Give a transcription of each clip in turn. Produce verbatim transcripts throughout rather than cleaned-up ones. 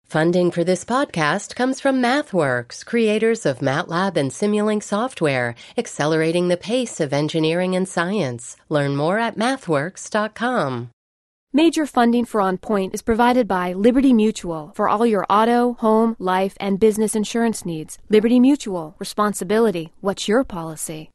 Funding for this podcast comes from MathWorks, creators of MATLAB and Simulink software, accelerating the pace of engineering and science. Learn more at mathworks dot com. Major funding for On Point is provided by Liberty Mutual for all your auto, home, life, and business insurance needs. Liberty Mutual. Responsibility. What's your policy?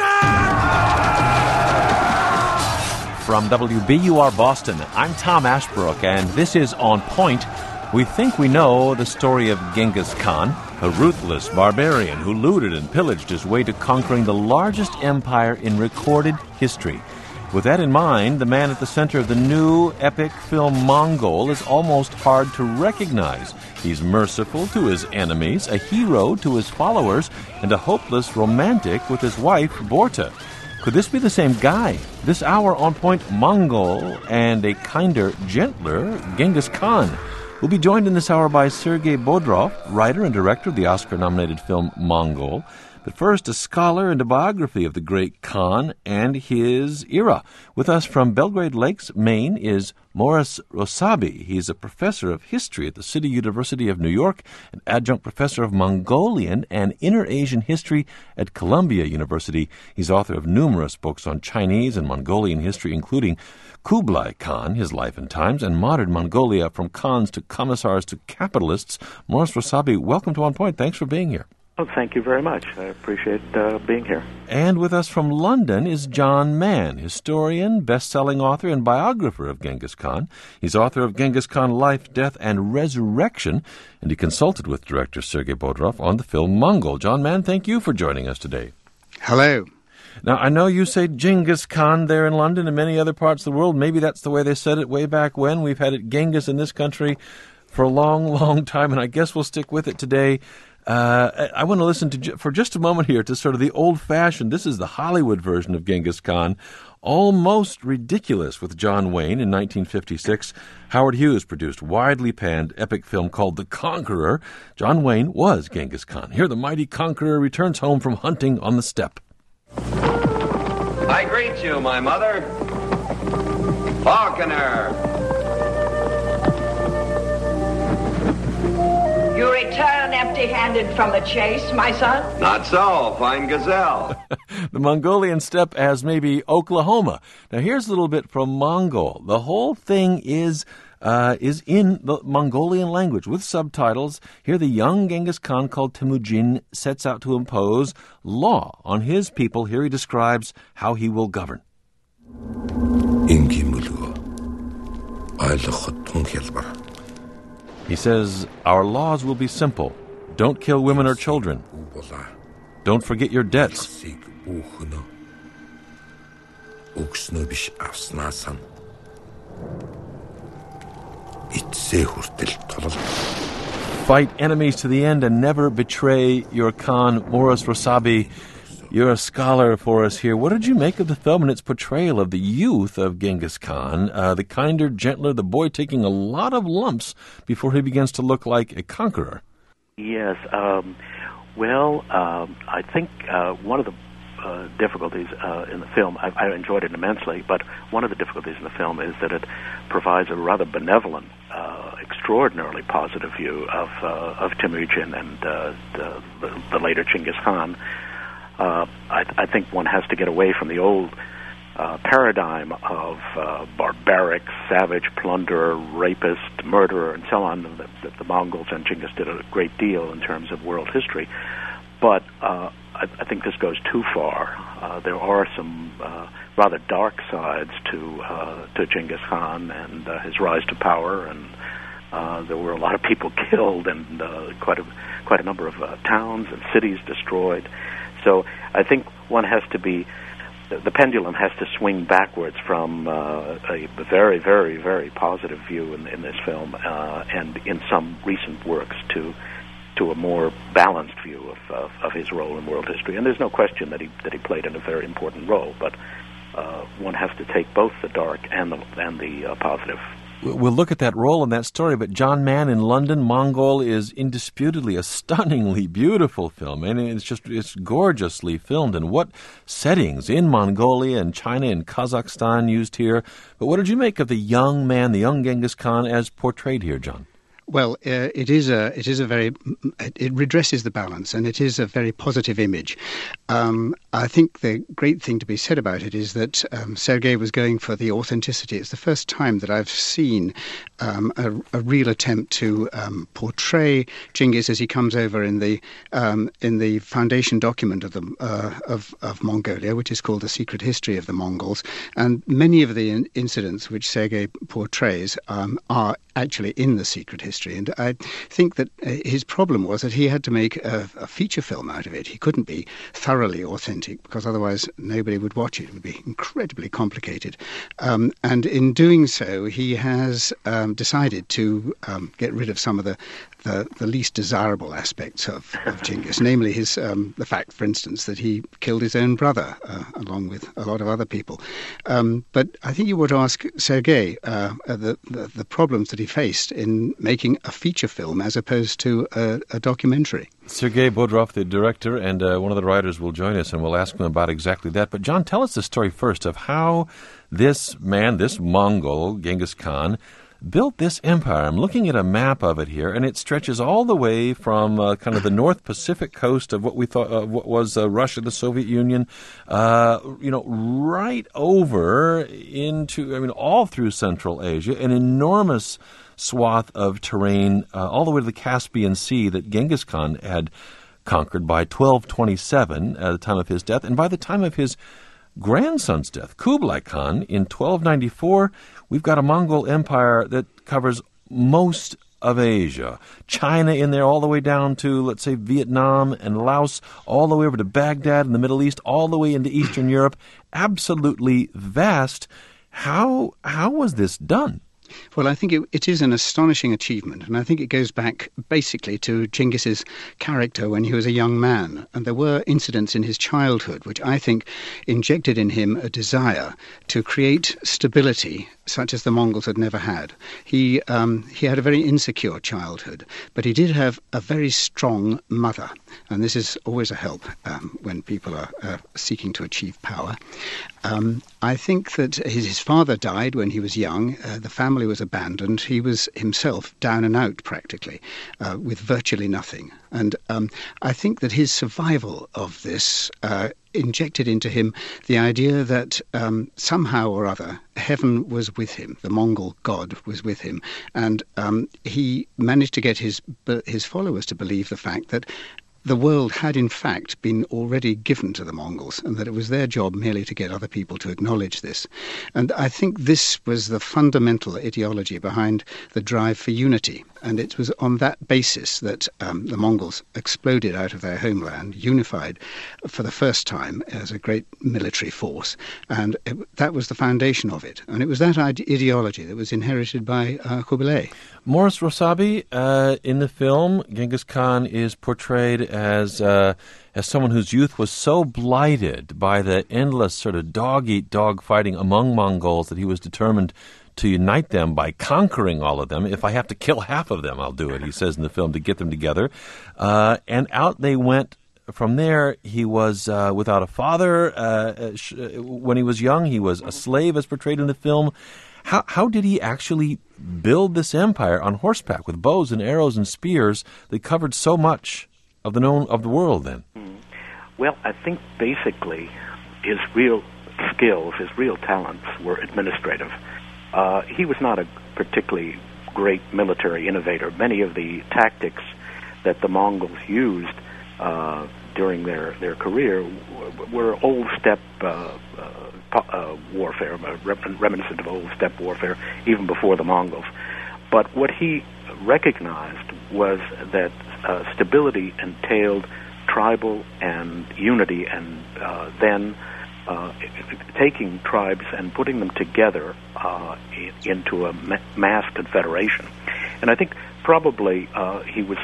From W B U R Boston, I'm Tom Ashbrook, and this is On Point. We think we know the story of Genghis Khan, a ruthless barbarian who looted and pillaged his way to conquering the largest empire in recorded history. With that in mind, the man at the center of the new epic film Mongol is almost hard to recognize. He's merciful to his enemies, a hero to his followers, and a hopeless romantic with his wife, Borta. Could this be the same guy? This hour On Point, Mongol and a kinder, gentler Genghis Khan. We'll be joined in this hour by Sergei Bodrov, writer and director of the Oscar-nominated film Mongol. But first, a scholar and a biography of the great Khan and his era. With us from Belgrade Lakes, Maine, is Morris Rosabi. He's a professor of history at the City University of New York, an adjunct professor of Mongolian and Inner Asian history at Columbia University. He's author of numerous books on Chinese and Mongolian history, including Kublai Khan, His Life and Times, and Modern Mongolia, From Khans to Commissars to Capitalists. Morris Rosabi, welcome to On Point. Thanks for being here. Oh, thank you very much. I appreciate uh, being here. And with us from London is John Mann, historian, best-selling author, and biographer of Genghis Khan. He's author of Genghis Khan, Life, Death, and Resurrection, and he consulted with director Sergei Bodrov on the film Mongol. John Mann, thank you for joining us today. Hello. Now, I know you say Genghis Khan there in London and many other parts of the world. Maybe that's the way they said it way back when. We've had it Genghis in this country for a long, long time, and I guess we'll stick with it today. Uh, I want to listen to for just a moment here to sort of the old-fashioned, this is the Hollywood version of Genghis Khan, Almost Ridiculous with John Wayne in nineteen fifty-six. Howard Hughes produced widely panned epic film called The Conqueror. John Wayne was Genghis Khan. Here the mighty conqueror returns home from hunting on the steppe. I greet you, my mother. Falconer. You return empty-handed from the chase, my son? Not so, fine gazelle. The Mongolian steppe as maybe Oklahoma. Now here's a little bit from Mongol. The whole thing is uh, is in the Mongolian language with subtitles. Here the young Genghis Khan called Temujin sets out to impose law on his people. Here he describes how he will govern. He says, our laws will be simple. Don't kill women or children. Don't forget your debts. Fight enemies to the end and never betray your Khan. Morris Rosabi, you're a scholar for us here. What did you make of the film and its portrayal of the youth of Genghis Khan, uh, the kinder, gentler, the boy taking a lot of lumps before he begins to look like a conqueror? Yes. Um, well, um, I think uh, one of the uh, difficulties uh, in the film, I, I enjoyed it immensely, but one of the difficulties in the film is that it provides a rather benevolent, uh, extraordinarily positive view of uh, of Temujin and uh, the, the, the later Genghis Khan. Uh, I, I think one has to get away from the old uh, paradigm of uh, barbaric, savage, plunderer, rapist, murderer, and so on. That the, the Mongols and Genghis did a great deal in terms of world history. But uh, I, I think this goes too far. Uh, there are some uh, rather dark sides to uh, to Genghis Khan and uh, his rise to power, and uh, there were a lot of people killed and uh, quite a quite a number of uh, towns and cities destroyed. So I think one has to be, the pendulum has to swing backwards from uh, a very, very, very positive view in, in this film uh, and in some recent works to to a more balanced view of, of, of his role in world history. And there's no question that he that he played in a very important role, but uh, one has to take both the dark and the, and the uh, positive. We'll look at that role in that story, but John Mann in London, Mongol is indisputably a stunningly beautiful film, and it's just it's gorgeously filmed. And what settings in Mongolia and China and Kazakhstan used here. But what did you make of the young man, the young Genghis Khan, as portrayed here, John? Well, uh, it is a it is a very it redresses the balance, and it is a very positive image. Um, I think the great thing to be said about it is that um, Sergei was going for the authenticity. It's the first time that I've seen um, a, a real attempt to um, portray Genghis as he comes over in the um, in the foundation document of the uh, of of Mongolia, which is called The Secret History of the Mongols, and many of the in- incidents which Sergei portrays um, are actually in the secret history. And I think that his problem was that he had to make a, a feature film out of it. He couldn't be thoroughly authentic because otherwise nobody would watch it. It would be incredibly complicated. Um, and in doing so, he has um, decided to um, get rid of some of the the, the least desirable aspects of, of Genghis, namely his um, the fact, for instance, that he killed his own brother uh, along with a lot of other people. Um, but I think you would ask Sergei uh, the, the the problems that he faced in making a feature film as opposed to a, a documentary. Sergei Bodrov, the director, and uh, one of the writers will join us, and we'll ask him about exactly that. But John, tell us the story first of how this man, this Mongol, Genghis Khan, built this empire. I'm looking at a map of it here, and it stretches all the way from uh, kind of the North Pacific coast of what we thought uh, what was uh, Russia, the Soviet Union, uh, you know, right over into, I mean, all through Central Asia, an enormous swath of terrain, uh, all the way to the Caspian Sea that Genghis Khan had conquered by twelve twenty-seven at the time of his death, and by the time of his grandson's death, Kublai Khan, in twelve ninety-four, we've got a Mongol empire that covers most of Asia. China in there all the way down to, let's say, Vietnam and Laos, all the way over to Baghdad in the Middle East, all the way into Eastern Europe. Absolutely vast. How how was this done? Well, I think it, it is an astonishing achievement, and I think it goes back basically to Genghis's character when he was a young man. And there were incidents in his childhood which I think injected in him a desire to create stability such as the Mongols had never had. He um, he had a very insecure childhood, but he did have a very strong mother, and this is always a help um, when people are uh, seeking to achieve power. Um, I think that his, his father died when he was young. Uh, the family was abandoned. He was himself down and out practically, uh, with virtually nothing. And um, I think that his survival of this uh, injected into him the idea that um, somehow or other heaven was with him, the Mongol god was with him, and um, he managed to get his his followers to believe the fact that the world had in fact been already given to the Mongols, and that it was their job merely to get other people to acknowledge this. And I think this was the fundamental ideology behind the drive for unity. And it was on that basis that um, the Mongols exploded out of their homeland, unified for the first time as a great military force. And it, that was the foundation of it. And it was that ide- ideology that was inherited by uh, Kublai. Morris Rosabi, uh, in the film, Genghis Khan is portrayed as uh, as someone whose youth was so blighted by the endless sort of dog-eat-dog fighting among Mongols that he was determined to unite them by conquering all of them. If I have to kill half of them, I'll do it, he says in the film, to get them together. Uh, and out they went. From there, he was uh, without a father. Uh, sh- when he was young, he was a slave, as portrayed in the film. How, how did he actually build this empire on horseback with bows and arrows and spears that covered so much of the known of the world then? Well, I think basically his real skills, his real talents were administrative. Uh, he was not a particularly great military innovator. Many of the tactics that the Mongols used uh, during their, their career w- were old steppe uh, uh, uh, warfare, uh, reminiscent of old steppe warfare, even before the Mongols. But what he recognized was that uh, stability entailed tribal and unity, and uh, then Uh, taking tribes and putting them together uh, into a ma- mass confederation. And I think probably uh, he was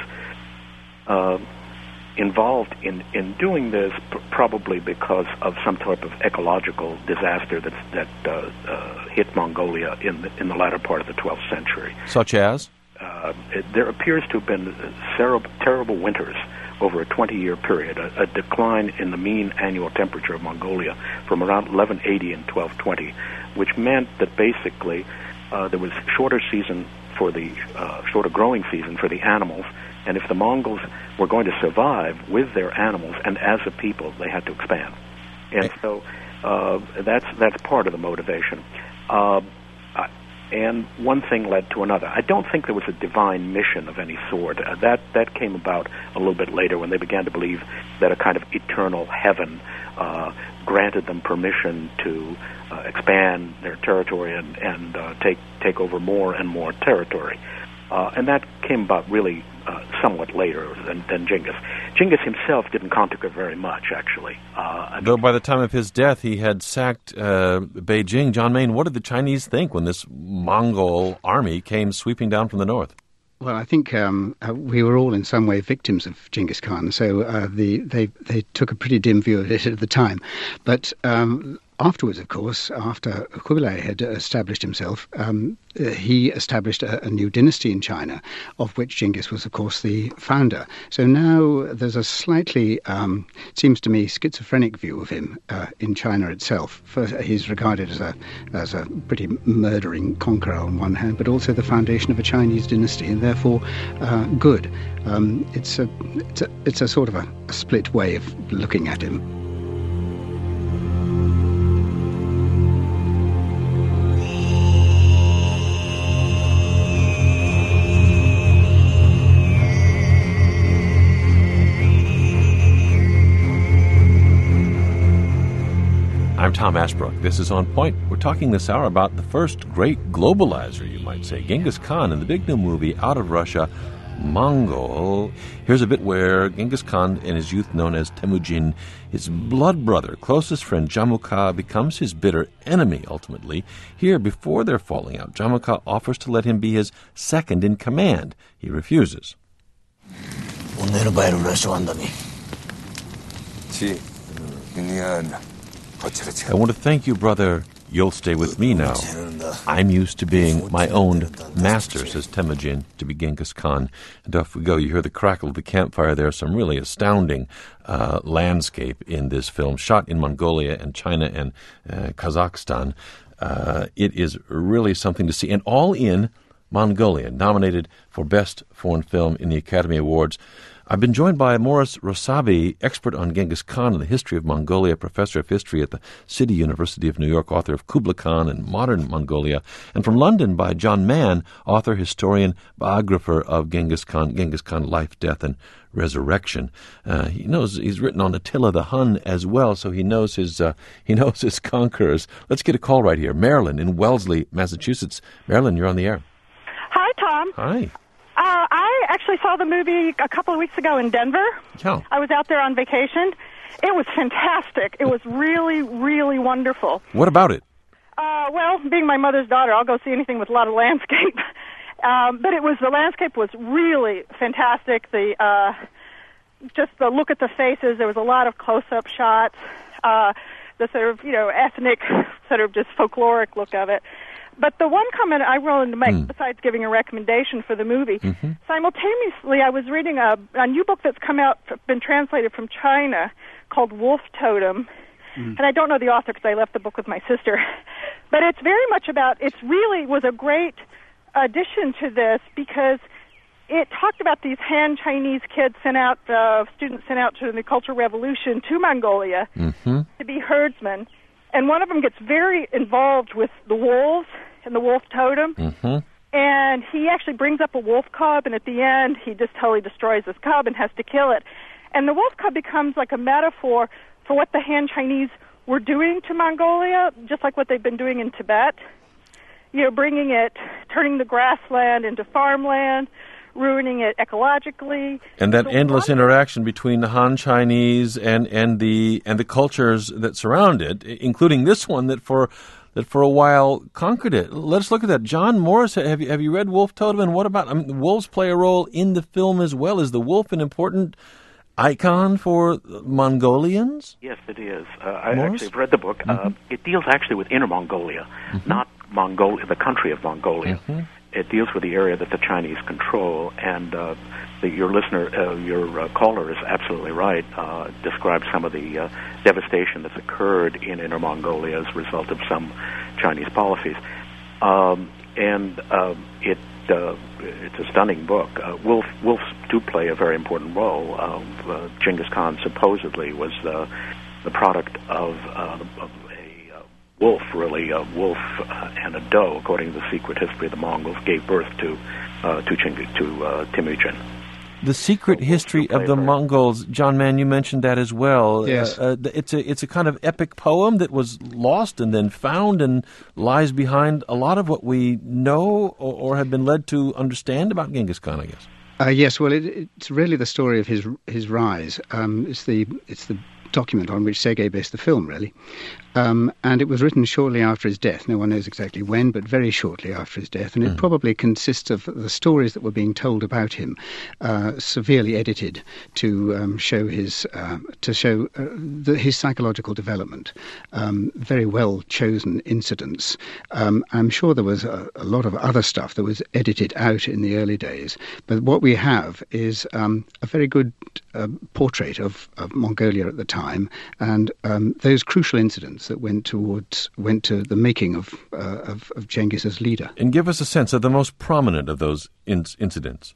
uh, involved in, in doing this pr- probably because of some type of ecological disaster that, that uh, uh, hit Mongolia in the, in the latter part of the twelfth century. Such as? Uh, it, there appears to have been terrible, terrible winters over a twenty-year period, a, a decline in the mean annual temperature of Mongolia from around eleven eighty in twelve twenty, which meant that basically uh, there was shorter season for the uh, shorter growing season for the animals. And if the Mongols were going to survive with their animals and as a people, they had to expand. And so uh, that's that's part of the motivation. Uh, and one thing led to another. I don't think there was a divine mission of any sort. Uh, that that came about a little bit later when they began to believe that a kind of eternal heaven uh, granted them permission to uh, expand their territory and, and uh, take take over more and more territory. Uh, and that came about really uh, somewhat later than, than Genghis. Genghis himself didn't conquer very much, actually. Uh, Though by the time of his death, he had sacked uh, Beijing. John Mayne, what did the Chinese think when this Mongol army came sweeping down from the north? Well, I think um, uh, we were all in some way victims of Genghis Khan, so uh, the, they, they took a pretty dim view of it at the time. But um, afterwards, of course, after Kublai had established himself, um, uh, he established a, a new dynasty in China, of which Genghis was, of course, the founder. So now there's a slightly, um, it seems to me, schizophrenic view of him uh, in China itself. First, he's regarded as a as a pretty murdering conqueror on one hand, but also the foundation of a Chinese dynasty, and therefore uh, good. Um, it's a it's a it's a sort of a, a split way of looking at him. I'm Tom Ashbrook. This is On Point. We're talking this hour about the first great globalizer, you might say, Genghis Khan, in the big new movie Out of Russia, Mongol. Here's a bit where Genghis Khan, in his youth known as Temujin, his blood brother, closest friend Jamukha, becomes his bitter enemy, ultimately. Here, before their falling out, Jamukha offers to let him be his second in command. He refuses. I want to thank you, brother. You'll stay with me now. I'm used to being my own master, says Temujin to be Genghis Khan. And off we go. You hear the crackle of the campfire there. Some really astounding uh, landscape in this film, shot in Mongolia and China and uh, Kazakhstan. Uh, it is really something to see. And all in Mongolia, nominated for Best Foreign Film in the Academy Awards. I've been joined by Morris Rosabi, expert on Genghis Khan and the history of Mongolia, professor of history at the City University of New York, author of Kublai Khan and Modern Mongolia, and from London by John Mann, author, historian, biographer of Genghis Khan, Genghis Khan, Life, Death, and Resurrection. Uh, he knows he's written on Attila the Hun as well, so he knows his uh, he knows his conquerors. Let's get a call right here. Marilyn in Wellesley, Massachusetts. Marilyn, you're on the air. Hi, Tom. Hi. Uh, I actually saw the movie a couple of weeks ago in Denver. Yeah. I was out there on vacation. It was fantastic. It was really, really wonderful. What about it? Uh, well, being my mother's daughter, I'll go see anything with a lot of landscape. um, but it was the landscape was really fantastic. The uh, just the look at the faces. There was a lot of close-up shots. Uh, the sort of you know ethnic, sort of just folkloric look of it. But the one comment I wanted to make, mm. besides giving a recommendation for the movie, mm-hmm. simultaneously I was reading a, a new book that's come out, been translated from China, called Wolf Totem. Mm. And I don't know the author because I left the book with my sister. But it's very much about, it really was a great addition to this because it talked about these Han Chinese kids sent out, uh, students sent out during the Cultural Revolution to Mongolia mm-hmm. to be herdsmen. And one of them gets very involved with the wolves and the wolf totem. Mm-hmm. And he actually brings up a wolf cub, and at the end, he just totally destroys this cub and has to kill it. And the wolf cub becomes like a metaphor for what the Han Chinese were doing to Mongolia, just like what they've been doing in Tibet. You know, bringing it, turning the grassland into farmland, ruining it ecologically. And that so endless interaction between the Han Chinese and, and the and the cultures that surround it, including this one that for that for a while conquered it. Let's look at that. John Morris, have you have you read Wolf Totem? And what about, I mean, wolves play a role in the film as well. Is the wolf an important icon for Mongolians? Yes, it is. Uh, I Morris? actually have read the book. Mm-hmm. Uh, it deals actually with Inner Mongolia, mm-hmm. not Mongolia, the country of Mongolia. Mm-hmm. It deals with the area that the Chinese control, and uh, the, your listener, uh, your uh, caller is absolutely right, uh, describes some of the uh, devastation that's occurred in Inner Mongolia as a result of some Chinese policies. Um, and uh, it uh, it's a stunning book. Uh, wolf, wolves do play a very important role. Uh, uh, Genghis Khan supposedly was the the product of, uh, of a uh, wolf, really a wolf uh, and a doe, according to the secret history of the Mongols, gave birth to uh, to Genghis, to uh, Temujin. The secret history of the Mongols, John Mann, you mentioned that as well. Yes. Uh, uh, it's a it's a kind of epic poem that was lost and then found and lies behind a lot of what we know or, or have been led to understand about Genghis Khan, I guess. Uh, yes, well, it, it's really the story of his his rise. Um, it's the it's the document on which Sergei based the film, really. Um, and it was written shortly after his death. No one knows exactly when, but very shortly after his death. And it mm. probably consists of the stories that were being told about him, uh, severely edited to um, show his uh, to show uh, the, his psychological development. Um, very well chosen incidents. Um, I'm sure there was a, a lot of other stuff that was edited out in the early days. But what we have is um, a very good uh, portrait of, of Mongolia at the time, and um, those crucial incidents that went towards went to the making of uh, of, of Genghis as leader. And give us a sense of the most prominent of those in- incidents.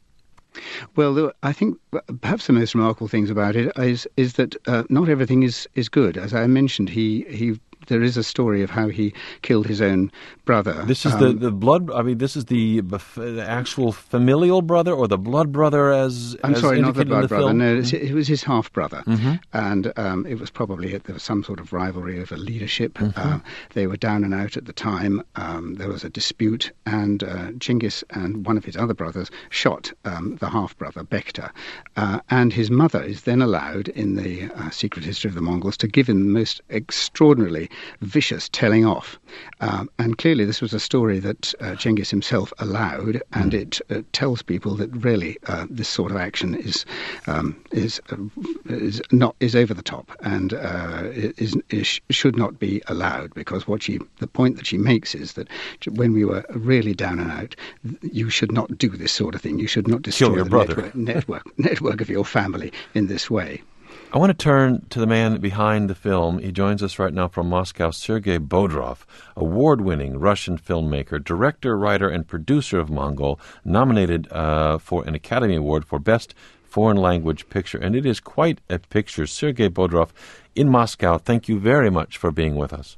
Well, I think perhaps the most remarkable things about it is is that uh, not everything is, is good. As I mentioned, he he. There is a story of how he killed his own brother. This is um, the, the blood, I mean, this is the, the actual familial brother or the blood brother as I'm as sorry, not the indicated blood in the brother. film? No, it's- it was his half-brother. Mm-hmm. And um, it was probably, there was some sort of rivalry over leadership. Mm-hmm. Uh, they were down and out at the time. Um, there was a dispute, and uh, Genghis and one of his other brothers shot um, the half-brother, Bekta. Uh, and his mother is then allowed, in the uh, secret history of the Mongols, to give him the most extraordinarily vicious telling off. Um, and clearly this was a story that uh, Genghis himself allowed, and mm. it uh, tells people that really uh, this sort of action is um, is uh, is not is over the top and uh, is, is should not be allowed, because what she the point that she makes is that when we were really down and out, you should not do this sort of thing. You should not destroy Kill your the brother. network, network network of your family in this way. I want to turn to the man behind the film. He joins us right now from Moscow, Sergei Bodrov, award-winning Russian filmmaker, director, writer, and producer of Mongol, nominated uh, for an Academy Award for Best Foreign Language Picture. And it is quite a picture. Sergei Bodrov in Moscow, thank you very much for being with us.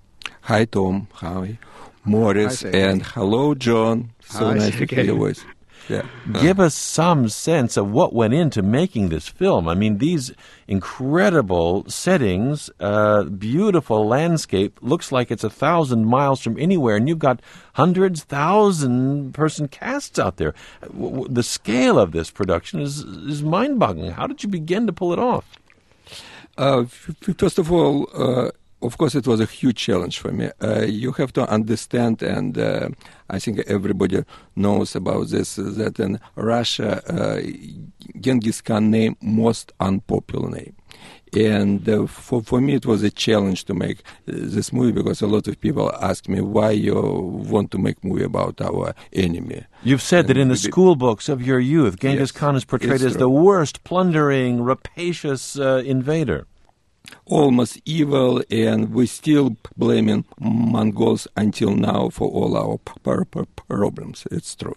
Hi, Tom. Hi, Morris. Hi, and hello, John. So Hi, nice Sergei. to hear your voice. Yeah. Give us some sense of what went into making this film. I mean, these incredible settings, uh, beautiful landscape, looks like it's a thousand miles from anywhere, and you've got hundreds, thousand person casts out there. W- w- the scale of this production is is mind-boggling. How did you begin to pull it off? Uh, f- first of all, uh, of course, it was a huge challenge for me. Uh, you have to understand, and uh, I think everybody knows about this, uh, that in Russia, uh, Genghis Khan name most unpopular name. And uh, for, for me, it was a challenge to make uh, this movie, because a lot of people ask me why you want to make movie about our enemy. You've said and that in the we, school books of your youth, Genghis yes, Khan is portrayed as true. the worst, plundering, rapacious uh, invader. Almost evil, and we still blaming Mongols until now for all our p- p- problems. It's true.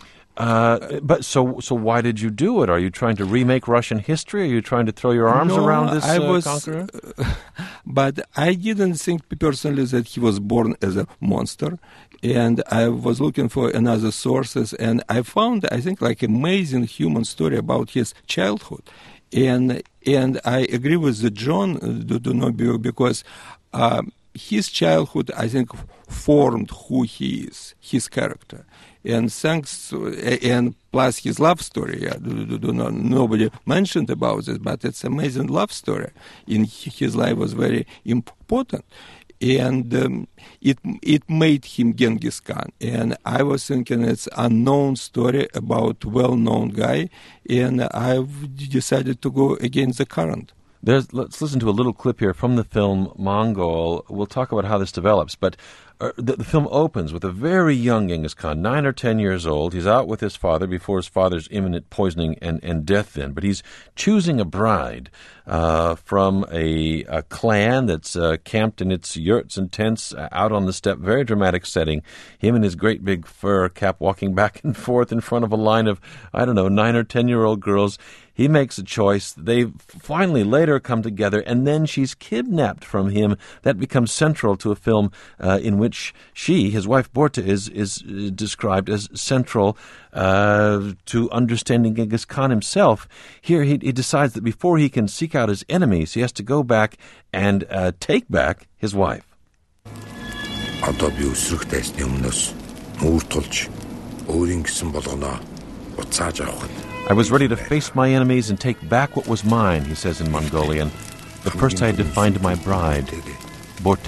Uh, but so, so why did you do it? Are you trying to remake Russian history? Are you trying to throw your arms no, around this I uh, was, conqueror? Uh, but I didn't think personally that he was born as a monster. And I was looking for another sources, and I found, I think, like amazing human story about his childhood. And and I agree with the John uh, do not be, because uh, his childhood, I think, formed who he is, his character, and thanks to, and plus his love story. Yeah, do, do, do not, nobody mentioned about it, but it's amazing love story in his life was very important. And um, it it made him Genghis Khan. And I was thinking it's unknown story about well-known guy, and I decided to go against the current. There's, let's listen to a little clip here from the film Mongol. We'll talk about how this develops. But uh, the, the film opens with a very young Genghis Khan, nine or ten years old. He's out with his father before his father's imminent poisoning and, and death then. But he's choosing a bride uh, from a, a clan that's uh, camped in its yurts and tents out on the steppe. Very dramatic setting. Him and his great big fur cap walking back and forth in front of a line of, I don't know, nine or ten-year-old girls. He makes a choice. They finally later come together, and then she's kidnapped from him. That becomes central to a film uh, in which she, his wife Borte, is is described as central uh, to understanding Genghis Khan himself. Here he, he decides that before he can seek out his enemies, he has to go back and uh, take back his wife. Одоо би өсрөхтэйсний өмнөөс нүүр тулж өөрийн гэсэн болгоно уцааж авах нь. I was ready to face my enemies and take back what was mine, he says in Mongolian. But first I had to find my bride, Borte.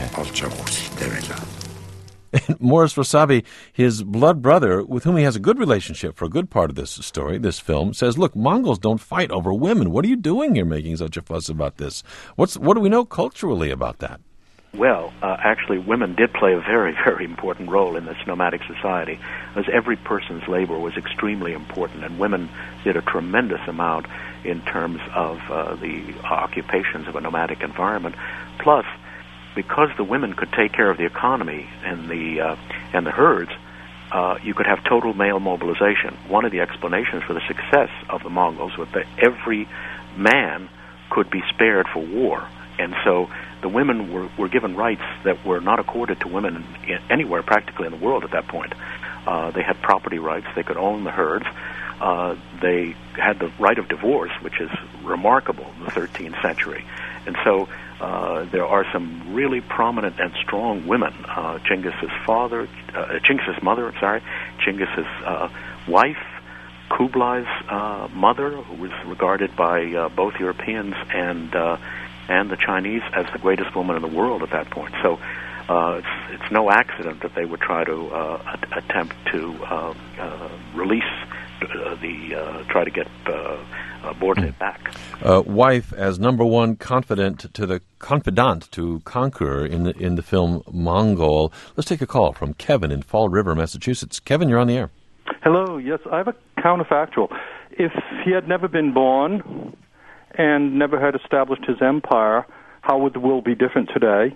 And Morris Wasabi, his blood brother, with whom he has a good relationship for a good part of this story, this film, says, look, Mongols don't fight over women. What are you doing here making such a fuss about this? What's What do we know culturally about that? Well, uh, actually, women did play a very, very important role in this nomadic society, as every person's labor was extremely important, and women did a tremendous amount in terms of uh, the occupations of a nomadic environment. Plus, because the women could take care of the economy and the uh, and the herds, uh, you could have total male mobilization. One of the explanations for the success of the Mongols was that every man could be spared for war, and so the women were, were given rights that were not accorded to women in, anywhere practically in the world at that point. Uh, they had property rights. They could own the herds. Uh, they had the right of divorce, which is remarkable in the thirteenth century. And so uh, there are some really prominent and strong women. Uh, Chinggis's father, uh, Chinggis's mother, sorry, Chinggis's uh, wife, Kublai's uh, mother, who was regarded by uh, both Europeans and uh, and the Chinese as the greatest woman in the world at that point. So uh, it's, it's no accident that they would try to uh, a- attempt to uh, uh, release uh, the, uh, try to get uh, uh, Borte mm. back. Uh, wife as number one confidant to the confidant to conqueror in the in the film Mongol. Let's take a call from Kevin in Fall River, Massachusetts. Kevin, you're on the air. Hello. Yes, I have a counterfactual. If he had never been born and never had established his empire, how would the world be different today?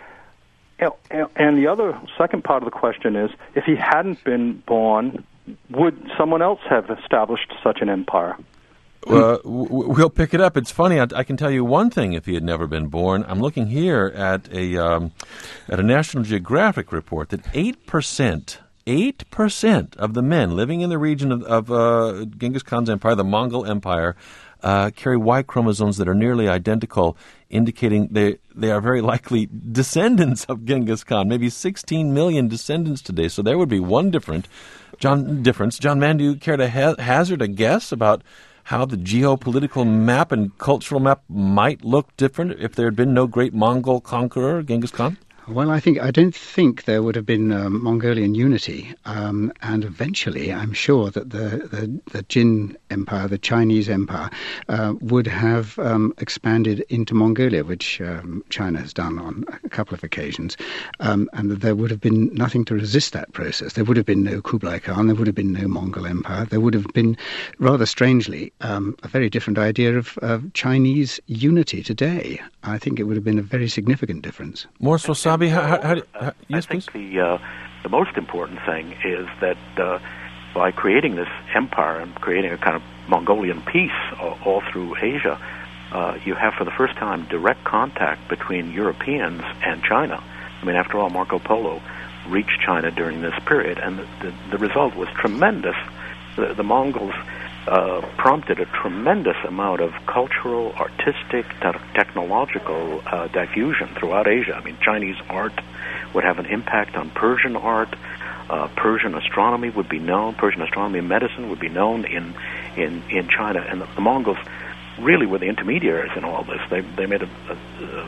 And the other second part of the question is, if he hadn't been born, would someone else have established such an empire? Uh, we'll pick it up. It's funny. I, I can tell you one thing. If he had never been born, I'm looking here at a um, at a National Geographic report that eight percent. Eight percent of the men living in the region of, of uh, Genghis Khan's empire, the Mongol Empire, uh, carry Y chromosomes that are nearly identical, indicating they they are very likely descendants of Genghis Khan. Maybe sixteen million descendants today. So there would be one different John difference. John Mann, do you care to ha- hazard a guess about how the geopolitical map and cultural map might look different if there had been no great Mongol conqueror, Genghis Khan? Well, I think I don't think there would have been um, Mongolian unity, um, and eventually, I'm sure that the, the, the Jin Empire, the Chinese Empire, uh, would have um, expanded into Mongolia, which um, China has done on a couple of occasions, um, and that there would have been nothing to resist that process. There would have been no Kublai Khan, there would have been no Mongol Empire. There would have been, rather strangely, um, a very different idea of, of Chinese unity today. I think it would have been a very significant difference. More so. How, how, how, how, yes, I think please? the uh, the most important thing is that uh, by creating this empire and creating a kind of Mongolian peace all, all through Asia, uh, you have for the first time direct contact between Europeans and China. I mean, after all, Marco Polo reached China during this period, and the, the, the result was tremendous. The, the Mongols uh, prompted a tremendous amount of cultural, artistic, te- technological uh, diffusion throughout Asia. I mean, Chinese art would have an impact on Persian art. Uh, Persian astronomy would be known. Persian astronomy and medicine would be known in in, in China. And the, the Mongols really were the intermediaries in all this. They they made a, a, a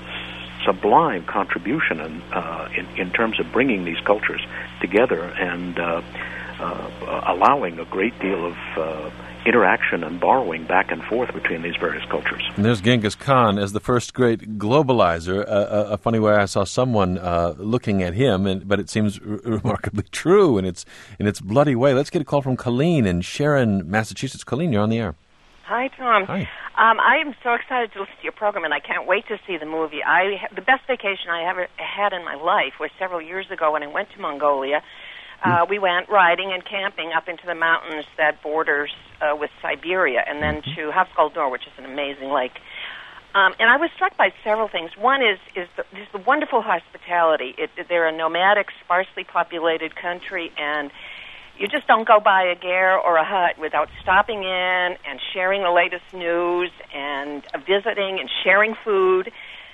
sublime contribution in, uh, in in terms of bringing these cultures together and uh, uh, allowing a great deal of uh, interaction and borrowing back and forth between these various cultures. And there's Genghis Khan as the first great globalizer. Uh, a, a funny way I saw someone uh, looking at him, and, but it seems r- remarkably true in its in its bloody way. Let's get a call from Colleen in Sharon, Massachusetts. Colleen, you're on the air. Hi, Tom. Hi. Um, I am so excited to listen to your program, and I can't wait to see the movie. I the best vacation I ever had in my life was several years ago when I went to Mongolia. Uh, we went riding and camping up into the mountains that borders uh, with Siberia, and then to Hafskaldor, which is an amazing lake. Um, and I was struck by several things. One is is the, is the wonderful hospitality. It, they're a nomadic, sparsely populated country, and you just don't go by a ger or a hut without stopping in and sharing the latest news and uh, visiting and sharing food.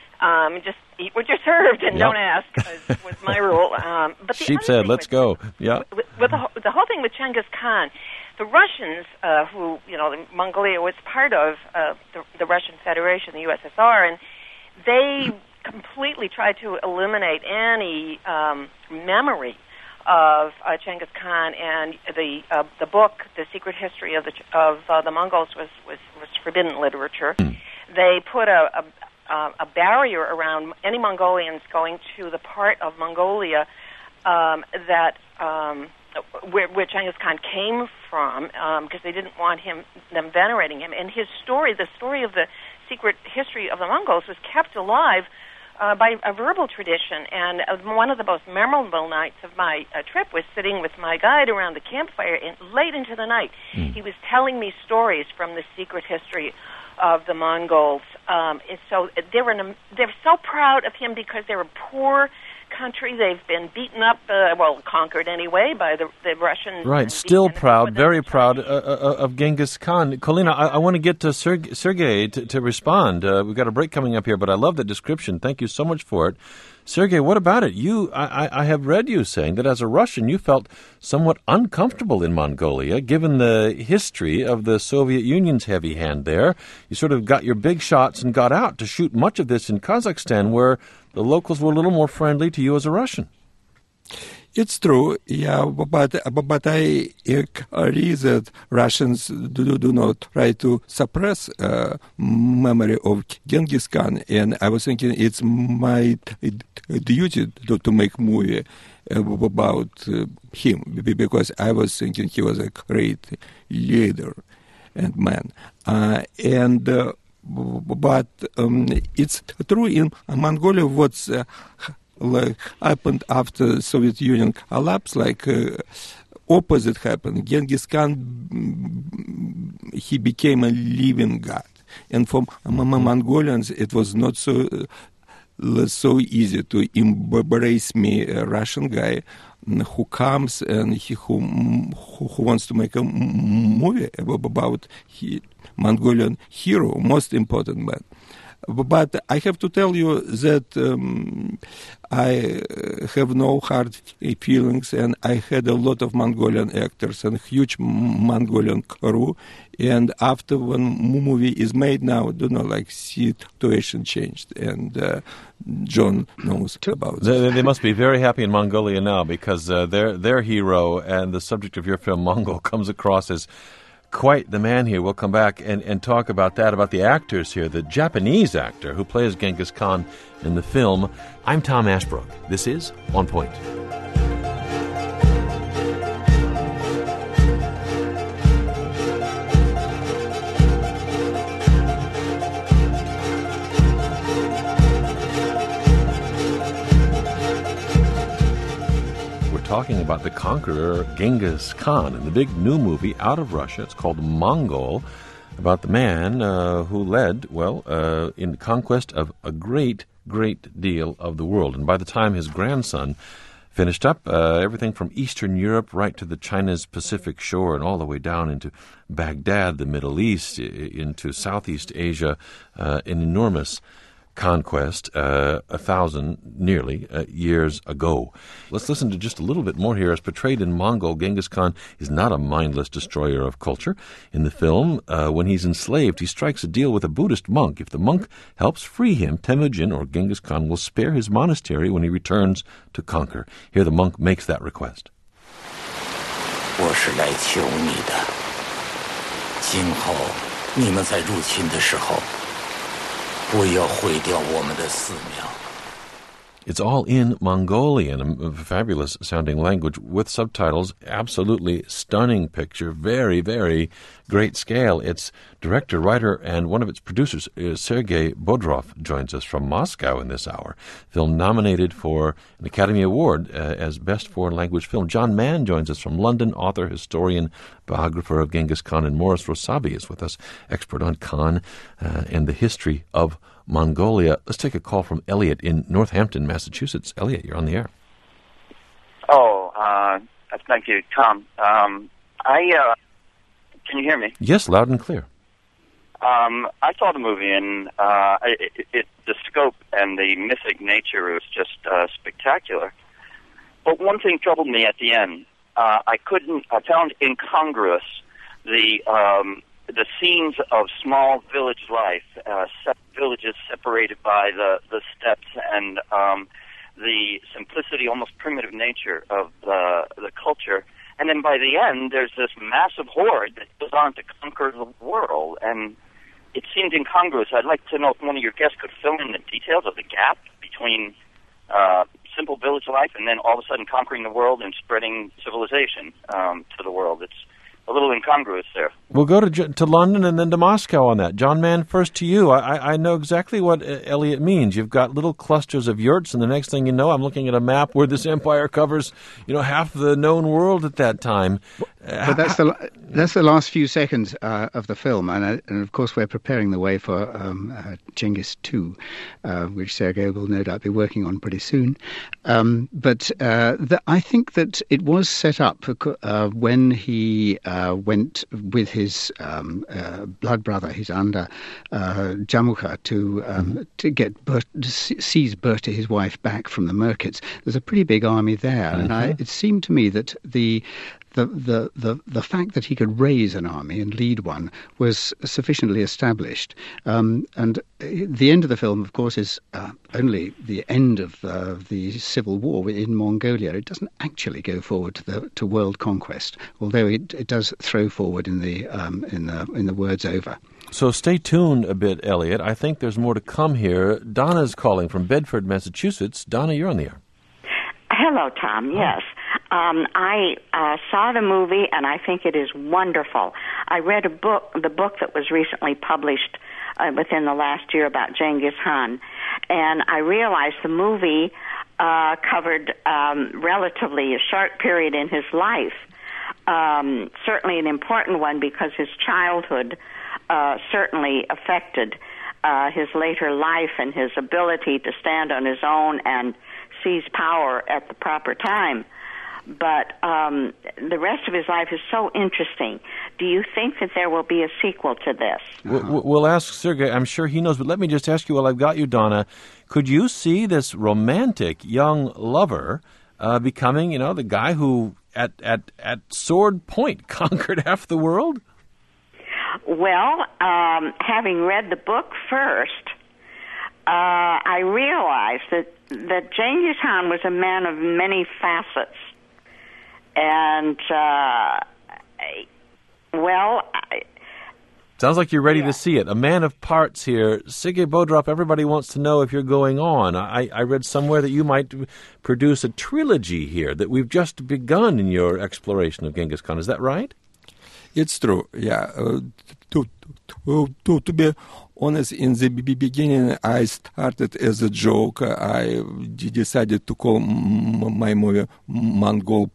Um, just eat what you're served and yep. don't ask, was, was my rule. Um, but the Sheep said, let's with, go. Yeah. With, with the, whole, the whole thing with Genghis Khan, the Russians, uh, who, you know, Mongolia was part of uh, the, the Russian Federation, the U S S R, and they completely tried to eliminate any um, memory of uh, Genghis Khan, and the uh, the book, The Secret History of the of uh, the Mongols, was, was, was forbidden literature. They put a, a Uh, a barrier around any Mongolians going to the part of Mongolia um, that um, where, where Genghis Khan came from, because um, they didn't want him them venerating him. And his story, the story of the secret history of the Mongols, was kept alive uh, by a verbal tradition. And uh, one of the most memorable nights of my uh, trip was sitting with my guide around the campfire in, late into the night. Mm. He was telling me stories from the secret history of the Mongols. Um, and so they were an, they're so proud of him because they're a poor country. They've been beaten up, uh, well, conquered anyway by the, the Russians. Right, still proud, very proud uh, uh, of Genghis Khan. Colina, I, I want to get to Sergei, Sergei to, to respond. Uh, we've got a break coming up here, but I love that description. Thank you so much for it. Sergei, what about it? You, I, I have read you saying that as a Russian, you felt somewhat uncomfortable in Mongolia, given the history of the Soviet Union's heavy hand there. You sort of got your big shots and got out to shoot much of this in Kazakhstan, where the locals were a little more friendly to you as a Russian. It's true, yeah, but but I agree that Russians do, do not try to suppress uh, memory of Genghis Khan, and I was thinking it's my duty to, to make movie about uh, him, because I was thinking he was a great leader and man, uh, and uh, but um, it's true in Mongolia what's uh, like happened after Soviet Union collapsed, like uh, opposite happened. Genghis Khan, he became a living god, and for Mongolians it was not so uh, so easy to embrace me, a Russian guy who comes and he, who who wants to make a movie about he, Mongolian hero, most important man. But I have to tell you that um, I have no hard feelings, and I had a lot of Mongolian actors and huge Mongolian crew. And after one movie is made now, I don't know, like situation changed, and uh, John knows about they, it. They must be very happy in Mongolia now, because uh, their their hero and the subject of your film, Mongol, comes across as quite the man here. We'll come back and, and talk about that, about the actors here, the Japanese actor who plays Genghis Khan in the film. I'm Tom Ashbrook. This is On Point. Talking about the conqueror Genghis Khan in the big new movie out of Russia. It's called Mongol, about the man uh, who led, well, uh, in the conquest of a great, great deal of the world. And by the time his grandson finished up, uh, everything from Eastern Europe right to the China's Pacific shore and all the way down into Baghdad, the Middle East, into Southeast Asia, uh, an enormous conquest uh, a thousand, nearly, uh, years ago. Let's listen to just a little bit more here. As portrayed in Mongol, Genghis Khan is not a mindless destroyer of culture. In the film, uh, when he's enslaved, he strikes a deal with a Buddhist monk. If the monk helps free him, Temujin, or Genghis Khan, will spare his monastery when he returns to conquer. Here the monk makes that request. 我是来求你的， 今后你们在入侵的时候，不要毁掉我们的寺庙。 It's all in Mongolian, a fabulous-sounding language with subtitles. Absolutely stunning picture. Very, very great scale. Its director, writer, and one of its producers, Sergei Bodrov, joins us from Moscow in this hour. Film nominated for an Academy Award uh, as Best Foreign Language Film. John Mann joins us from London, author, historian, biographer of Genghis Khan. And Morris Rosabi is with us, expert on Khan uh, and the history of Mongolia. Let's take a call from Elliot in Northampton, Massachusetts. Elliot, you're on the air. Oh, uh, thank you, Tom. Um, I uh, can you hear me? Yes, loud and clear. Um, I saw the movie, and uh, it, it, the scope and the mythic nature was just uh, spectacular. But one thing troubled me at the end. Uh, I couldn't. I found incongruous the. Um, the scenes of small village life, uh, se- villages separated by the, the steppes, and um, the simplicity, almost primitive nature of the, the culture. And then by the end, there's this massive horde that goes on to conquer the world. And it seemed incongruous. I'd like to know if one of your guests could fill in the details of the gap between uh, simple village life and then all of a sudden conquering the world and spreading civilization um, to the world. It's a little incongruous there. We'll go to to London and then to Moscow on that. John Mann, first to you. I, I know exactly what Elliot means. You've got little clusters of yurts, and the next thing you know, I'm looking at a map where this empire covers, you know, half the known world at that time. But that's the that's the last few seconds uh, of the film, and, uh, and of course we're preparing the way for um, uh, Genghis two, uh, which Sergei will no doubt be working on pretty soon. Um, but uh, the, I think that it was set up uh, when he uh, went with his um, uh, blood brother, his under uh, Jamukha, to um, to get Bert, to seize Berta, his wife, back from the Merkits. There's a pretty big army there, mm-hmm. and I, it seemed to me that the The, the, the, the fact that he could raise an army and lead one was sufficiently established. Um, and the end of the film, of course, is uh, only the end of uh, the civil war in Mongolia. It doesn't actually go forward to the to world conquest, although it, it does throw forward in the um, in the in the words over. So stay tuned a bit, Elliot. I think there's more to come here. Donna's calling from Bedford, Massachusetts. Donna, you're on the air. Hello, Tom. Yes. Um, I uh, saw the movie, and I think it is wonderful. I read a book, the book that was recently published uh, within the last year about Genghis Khan, and I realized the movie uh, covered um, relatively a short period in his life, um, certainly an important one because his childhood uh, certainly affected uh, his later life and his ability to stand on his own and seize power at the proper time. But um, the rest of his life is so interesting. Do you think that there will be a sequel to this? We'll ask Sergei. I'm sure he knows. But let me just ask you while I've got you, Donna, could you see this romantic young lover uh, becoming, you know, the guy who at, at, at sword point conquered half the world? Well, um, having read the book first, uh, I realized that, that Genghis Khan was a man of many facets. And, uh, well... I, Sounds like you're ready yeah. to see it. A man of parts here. Sergei Bodrov, everybody wants to know if you're going on. I, I read somewhere that you might produce a trilogy here, that we've just begun in your exploration of Genghis Khan. Is that right? It's true, yeah. Uh, to, to, to, to be honest, in the beginning, I started as a joke. I decided to call my movie Mongol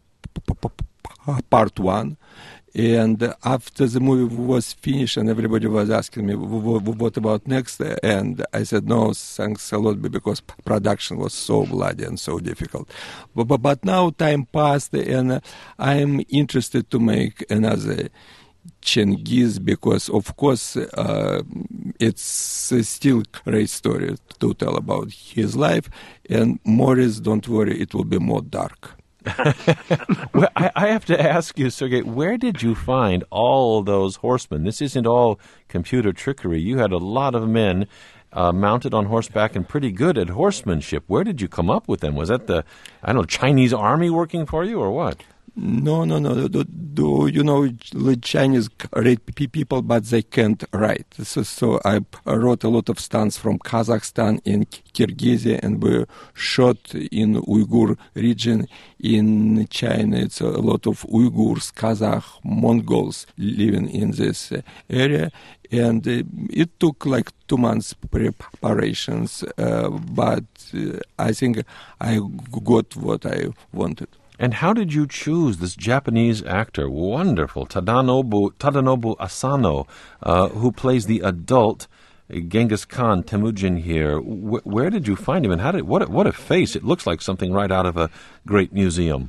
Part One, and after the movie was finished and everybody was asking me what about next, and I said no, thanks a lot, because production was so bloody and so difficult. But, but, but now time passed and I'm interested to make another Chengiz, because of course uh, it's still a great story to tell about his life, and Morris, don't worry, it will be more dark. Well, I, I have to ask you, Sergei, where did you find all those horsemen? This isn't all computer trickery. You had a lot of men uh, mounted on horseback and pretty good at horsemanship. Where did you come up with them? Was that the, I don't know, Chinese army working for you or what? No, no, no. Do, do you know the Chinese read people, but they can't write. So, so I wrote a lot of stunts from Kazakhstan and Kyrgyzia, and we shot in Uyghur region in China. It's a lot of Uyghurs, Kazakh, Mongols living in this area. And uh, it took like two months preparations, uh, but uh, I think I got what I wanted. And how did you choose this Japanese actor, wonderful, Tadanobu, Tadanobu Asano, uh, who plays the adult Genghis Khan, Temujin here? Wh- where did you find him, and how did what a, what a face! It looks like something right out of a great museum.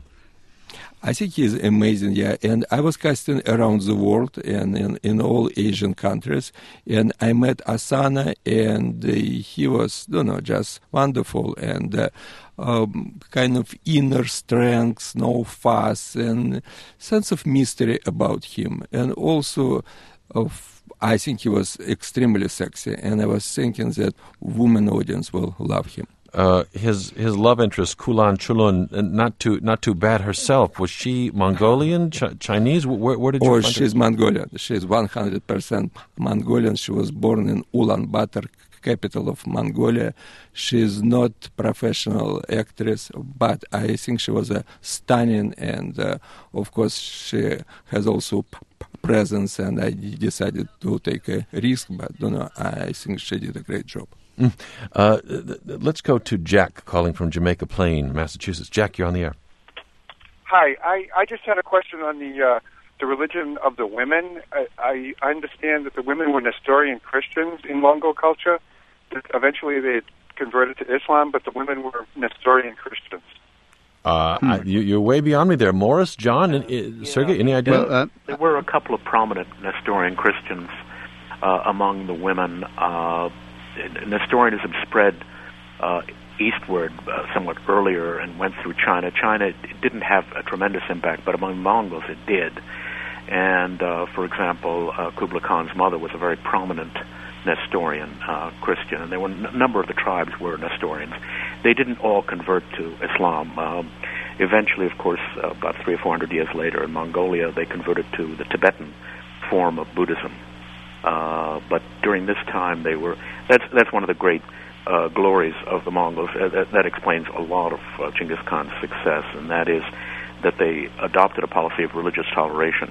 I think he's amazing, yeah. And I was casting around the world and in, in all Asian countries. And I met Asano, and uh, he was, you know, just wonderful. And uh, um, kind of inner strength, no fuss, and sense of mystery about him. And also, of, I think he was extremely sexy. And I was thinking that women audience will love him. Uh, his his love interest, Kulan Chulun, not too not too bad herself. Was she Mongolian, Ch- Chinese? Where, where did you oh, find she's her? Mongolian. She's one hundred percent Mongolian. She was born in Ulaanbaatar, capital of Mongolia. She's not professional actress, but I think she was a stunning, and uh, of course she has also p- p- presence, and I decided to take a risk, but you know, I think she did a great job. Mm. Uh, th- th- let's go to Jack calling from Jamaica Plain, Massachusetts. Jack, you're on the air. Hi, I, I just had a question on the uh, the religion of the women. I, I understand that the women were Nestorian Christians in Mongol culture. That eventually they converted to Islam, but the women were Nestorian Christians. Uh, hmm. I, you, you're way beyond me there. Morris, John, uh, yeah. Sergey, any idea? Well, uh, there were a couple of prominent Nestorian Christians uh, among the women. Uh, Nestorianism spread uh, eastward uh, somewhat earlier and went through China. China didn't have a tremendous impact, but among Mongols it did. And, uh, for example, uh, Kublai Khan's mother was a very prominent Nestorian uh, Christian, and there were a n- number of the tribes were Nestorians. They didn't all convert to Islam. Um, eventually, of course, uh, about three or four hundred years later in Mongolia, they converted to the Tibetan form of Buddhism. Uh, but during this time, they were. That's that's one of the great uh, glories of the Mongols. Uh, that, that explains a lot of uh, Genghis Khan's success, and that is that they adopted a policy of religious toleration,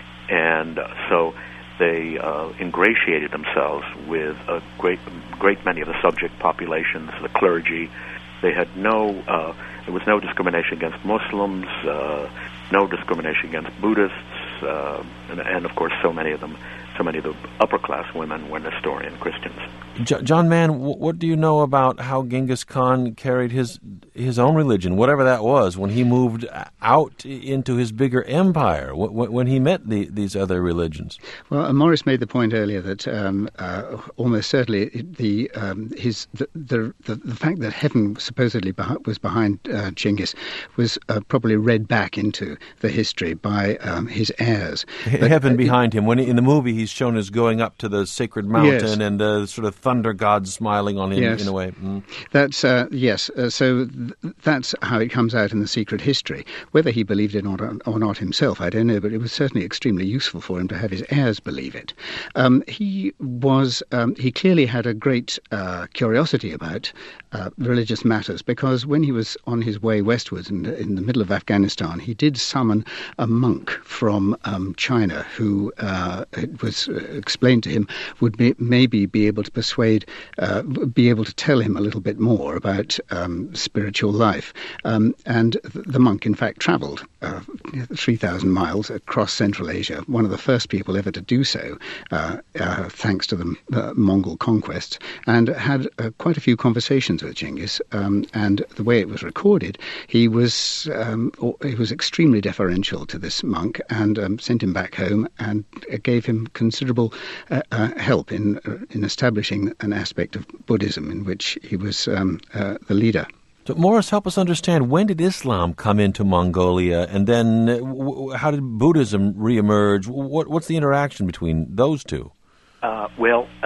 and uh, so they uh, ingratiated themselves with a great great many of the subject populations, the clergy. They had no. Uh, there was no discrimination against Muslims, uh, no discrimination against Buddhists, uh, and, and of course, so many of them. So many of the upper-class women were Nestorian Christians. J- John Mann, w- what do you know about how Genghis Khan carried his his own religion, whatever that was, when he moved out into his bigger empire, w- w- when he met the, these other religions? Well, uh, Morris made the point earlier that um, uh, almost certainly the um, his the, the the the fact that heaven supposedly beh- was behind uh, Genghis was uh, probably read back into the history by um, his heirs. But, heaven uh, behind him. When he, in the movie, he's shown as going up to the sacred mountain, yes. and uh, sort of thunder god smiling on him, yes. in a way. Mm. That's uh, yes. Uh, so th- that's how it comes out in the secret history. Whether he believed it or not, or not himself, I don't know, but it was certainly extremely useful for him to have his heirs believe it. Um, he was um, he clearly had a great uh, curiosity about uh, religious matters, because when he was on his way westwards in, in the middle of Afghanistan, he did summon a monk from um, China who uh, it was uh, explained to him would be, maybe be able to persuade, uh, be able to tell him a little bit more about um, spiritual life. Um, and th- the monk, in fact, travelled uh, three thousand miles across Central Asia, one of the first people ever to do so, uh, uh, thanks to the uh, Mongol conquests, and had uh, quite a few conversations with Genghis. Um, and the way it was recorded, he was um, he was extremely deferential to this monk, and um, sent him back home and gave him considerable uh, uh, help in uh, in establishing an aspect of Buddhism in which he was um, uh, the leader. So, Morris, help us understand, when did Islam come into Mongolia, and then uh, w- how did Buddhism reemerge? What, what's the interaction between those two? Uh, well, uh,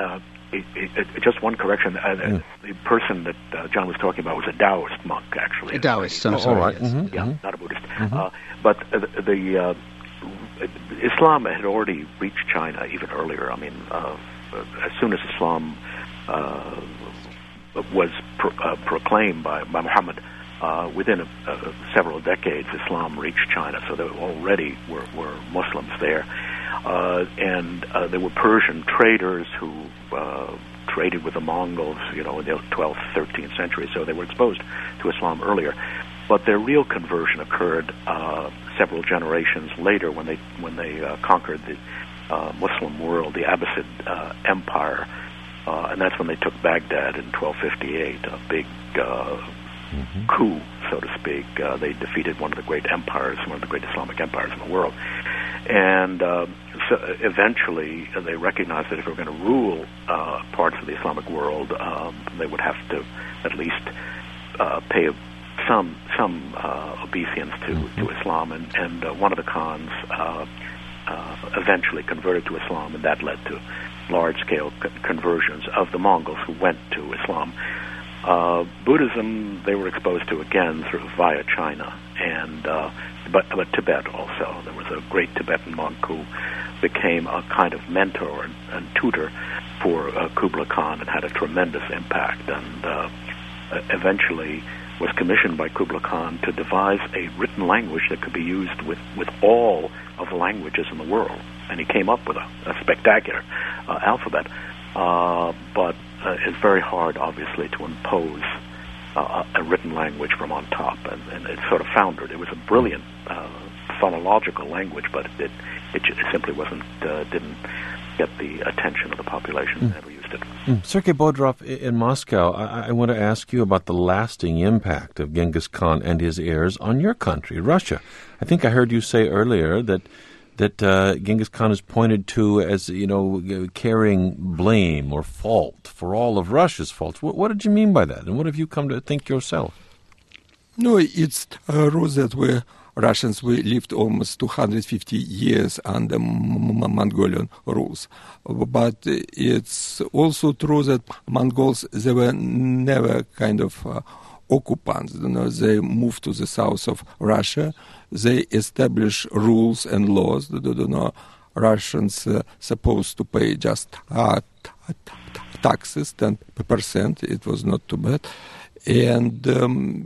it, it, it, just one correction. Uh, mm. The person that uh, John was talking about was a Taoist monk, actually. A Taoist, I'm oh, sorry. All right. Yes. Mm-hmm. Yeah, mm-hmm. not a Buddhist. Mm-hmm. Uh, but uh, the, the uh, Islam had already reached China even earlier. I mean, uh, as soon as Islam uh, was pro- uh, proclaimed by, by Muhammad, uh, within a, uh, several decades, Islam reached China. So there already were, were Muslims there. Uh, and uh, there were Persian traders who uh, traded with the Mongols, you know, in the twelfth, thirteenth century. So they were exposed to Islam earlier. But their real conversion occurred uh, several generations later when they when they uh, conquered the uh, Muslim world, the Abbasid uh, Empire, uh, and that's when they took Baghdad in twelve fifty-eight, a big uh, mm-hmm. coup, so to speak. Uh, they defeated one of the great empires, one of the great Islamic empires in the world. And uh, so eventually uh, they recognized that if they were going to rule uh, parts of the Islamic world, um, they would have to at least uh, pay a some some uh, obeisance to, mm-hmm. to Islam, and, and uh, one of the Khans uh, uh, eventually converted to Islam, and that led to large-scale co- conversions of the Mongols who went to Islam. Uh, Buddhism, they were exposed to again sort of via China, and uh, but, but Tibet also. There was a great Tibetan monk who became a kind of mentor and, and tutor for uh, Kublai Khan and had a tremendous impact, and uh, eventually was commissioned by Kublai Khan to devise a written language that could be used with, with all of the languages in the world. And he came up with a, a spectacular uh, alphabet. Uh, but uh, it's very hard, obviously, to impose uh, a written language from on top. And, and it sort of foundered. It was a brilliant uh, phonological language, but it, it, it simply wasn't, uh, didn't get the attention of the population that ever used it. Mm. Sergei Bodrov, in Moscow, I, I want to ask you about the lasting impact of Genghis Khan and his heirs on your country, Russia. I think I heard you say earlier that that uh, Genghis Khan is pointed to as, you know, carrying blame or fault for all of Russia's faults. What, what did you mean by that, and what have you come to think yourself? No, it's a rule that we Russians, we lived almost two hundred fifty years under M- M- Mongolian rules. But it's also true that Mongols, they were never kind of uh, occupants. You know, they moved to the south of Russia. They established rules and laws. You know, Russians uh, supposed to pay just uh, t- t- taxes, ten percent. It was not too bad. And um,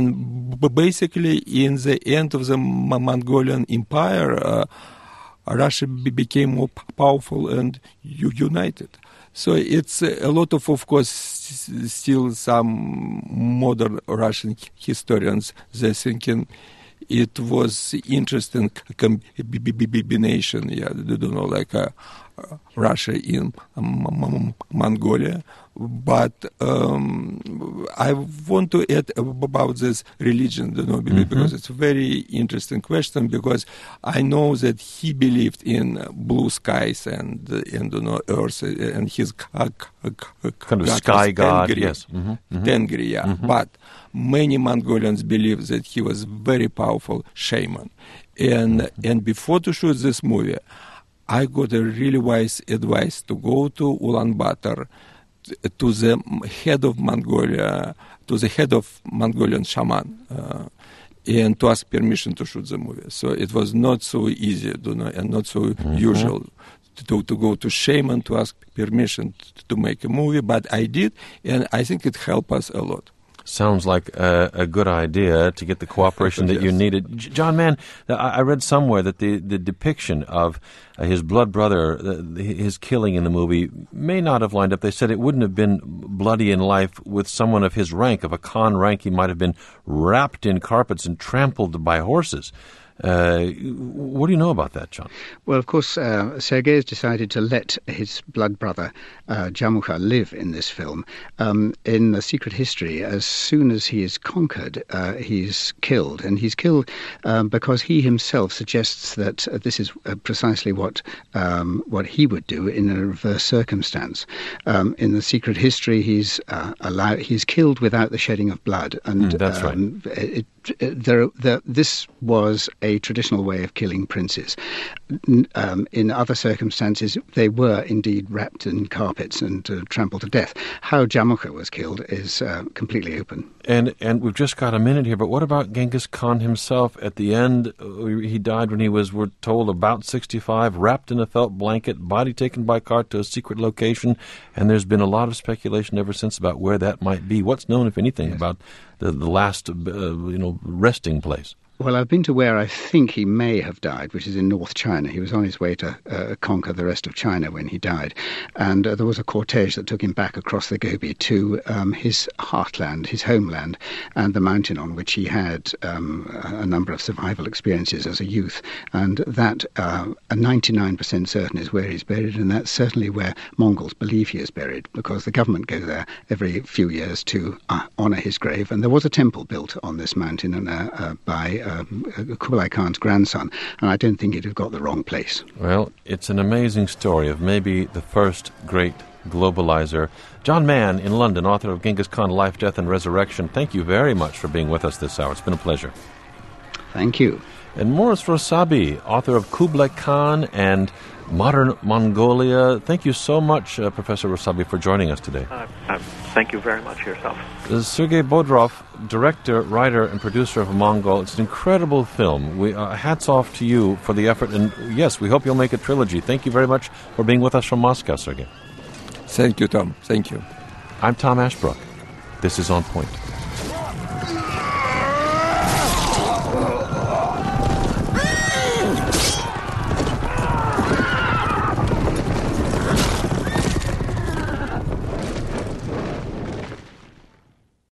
and basically, in the end of the Mongolian Empire, uh, Russia be- became more powerful and u- united. So it's a lot of, of course, still some modern Russian historians, they're thinking it was interesting combination, yeah, you know, like uh, Russia in um, Mongolia. But um, I want to add about this religion, you know, mm-hmm. because it's a very interesting question, because I know that he believed in blue skies and, and you know, earth and his uh, kind of sky god, Tengri, yes. Mm-hmm. Mm-hmm. Tengri, yeah. Mm-hmm. But many Mongolians believe that he was very powerful shaman. And, mm-hmm. and before to shoot this movie, I got a really wise advice to go to Ulaanbaatar, to the head of Mongolia, to the head of Mongolian shaman, uh, and to ask permission to shoot the movie. So it was not so easy, you know, and not so mm-hmm. usual to, to go to shaman to ask permission to, to make a movie, but I did, and I think it helped us a lot. Sounds like a, a good idea to get the cooperation that yes. you needed. J- John Mann, I read somewhere that the, the depiction of uh, his blood brother, the, his killing in the movie, may not have lined up. They said it wouldn't have been bloody in life with someone of his rank. Of a Khan rank, he might have been wrapped in carpets and trampled by horses. Uh, what do you know about that, John? Well, of course, uh, Sergei has decided to let his blood brother, uh, Jamukha, live in this film. Um, in The Secret History, as soon as he is conquered, uh, he's killed. And he's killed um, because he himself suggests that uh, this is uh, precisely what um, what he would do in a reverse circumstance. Um, in The Secret History, he's uh, allowed, he's killed without the shedding of blood. And mm, that's um, right. It, there, there, this was a traditional way of killing princes. Um, in other circumstances, they were indeed wrapped in carpets and uh, trampled to death. How Jamukha was killed is uh, completely open. And and we've just got a minute here, but what about Genghis Khan himself? At the end, uh, he died when he was, we're told, about sixty-five, wrapped in a felt blanket, body taken by cart to a secret location, and there's been a lot of speculation ever since about where that might be. What's known, if anything, yes. about the, the last, uh, you know, resting place? Well, I've been to where I think he may have died, which is in North China. He was on his way to uh, conquer the rest of China when he died. And uh, there was a cortege that took him back across the Gobi to um, his heartland, his homeland, and the mountain on which he had um, a number of survival experiences as a youth. And that, uh, ninety-nine percent certain, is where he's buried, and that's certainly where Mongols believe he is buried, because the government go there every few years to uh, honour his grave. And there was a temple built on this mountain and, uh, uh, by Um, Kublai Khan's grandson, and I don't think it had got the wrong place. Well, it's an amazing story of maybe the first great globalizer. John Mann in London, author of Genghis Khan, Life, Death, and Resurrection. Thank you very much for being with us this hour. It's been a pleasure. Thank you. And Morris Rosabi, author of Kublai Khan and Modern Mongolia. Thank you so much, uh, Professor Rosabi, for joining us today. Uh, uh, thank you very much yourself. Uh, Sergei Bodrov, director, writer, and producer of Mongol. It's an incredible film. We uh, hats off to you for the effort, and yes, we hope you'll make a trilogy. Thank you very much for being with us from Moscow, Sergei. Thank you, Tom. Thank you. I'm Tom Ashbrook. This is On Point.